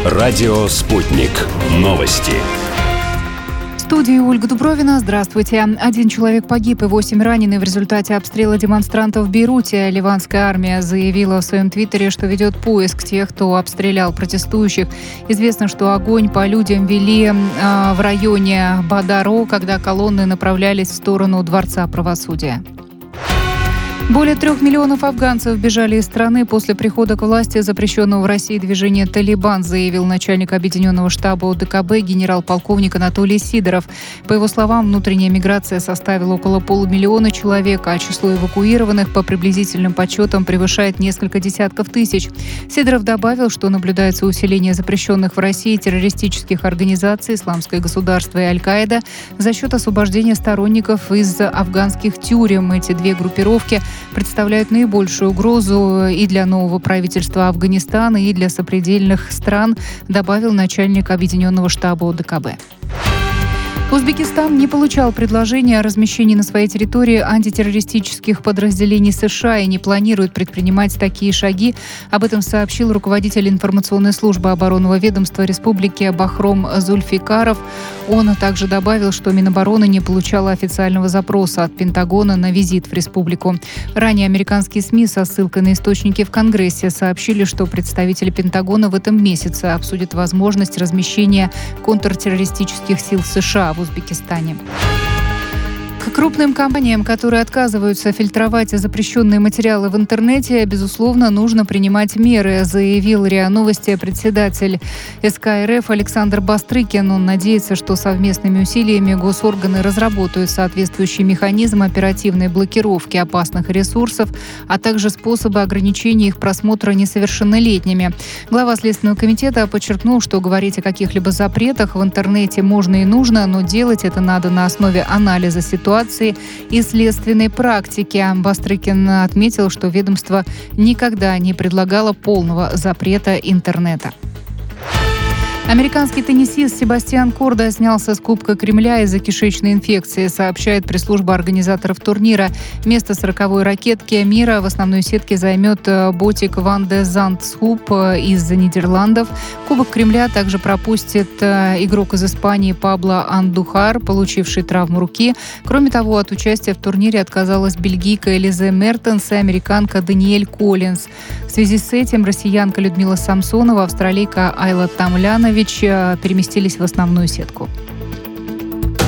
Радио «Спутник». Новости. В студии Ольга Дубровина. Здравствуйте. 1 человек погиб и 8 ранены в результате обстрела демонстрантов в Бейруте. Ливанская армия заявила в своем твиттере, что ведет поиск тех, кто обстрелял протестующих. Известно, что огонь по людям вели в районе Бадаро, когда колонны направлялись в сторону Дворца правосудия. Более 3 миллионов афганцев бежали из страны после прихода к власти запрещенного в России движения «Талибан», заявил начальник объединенного штаба ОДКБ генерал-полковник Анатолий Сидоров. По его словам, внутренняя миграция составила около 500 000 человек, а число эвакуированных по приблизительным подсчетам превышает несколько десятков тысяч. Сидоров добавил, что наблюдается усиление запрещенных в России террористических организаций «Исламское государство» и «Аль-Каида» за счет освобождения сторонников из афганских тюрем. Эти две группировки представляют наибольшую угрозу и для нового правительства Афганистана, и для сопредельных стран, добавил начальник объединенного штаба ОДКБ. Узбекистан не получал предложения о размещении на своей территории антитеррористических подразделений США и не планирует предпринимать такие шаги. Об этом сообщил руководитель информационной службы оборонного ведомства Республики Бахром Зульфикаров. Он также добавил, что Минобороны не получала официального запроса от Пентагона на визит в республику. Ранее американские СМИ со ссылкой на источники в Конгрессе сообщили, что представители Пентагона в этом месяце обсудят возможность размещения контртеррористических сил США в Узбекистане. К крупным компаниям, которые отказываются фильтровать запрещенные материалы в интернете, безусловно, нужно принимать меры, заявил РИА Новости председатель СК РФ Александр Бастрыкин. Он надеется, что совместными усилиями госорганы разработают соответствующий механизм оперативной блокировки опасных ресурсов, а также способы ограничения их просмотра несовершеннолетними. Глава Следственного комитета подчеркнул, что говорить о каких-либо запретах в интернете можно и нужно, но делать это надо на основе анализа ситуации и следственной практики. Бастрыкин отметил, что ведомство никогда не предлагало полного запрета интернета. Американский теннисист Себастьян Корда снялся с Кубка Кремля из-за кишечной инфекции, сообщает пресс-служба организаторов турнира. Место 40-й ракетки мира в основной сетке займет Ботик Ван де Зандсхуп из Нидерландов. Кубок Кремля также пропустит игрок из Испании Пабло Андухар, получивший травму руки. Кроме того, от участия в турнире отказалась бельгийка Элизе Мертенс и американка Даниэль Коллинз. В связи с этим россиянка Людмила Самсонова, австралийка Айла Тамлянович переместились в основную сетку.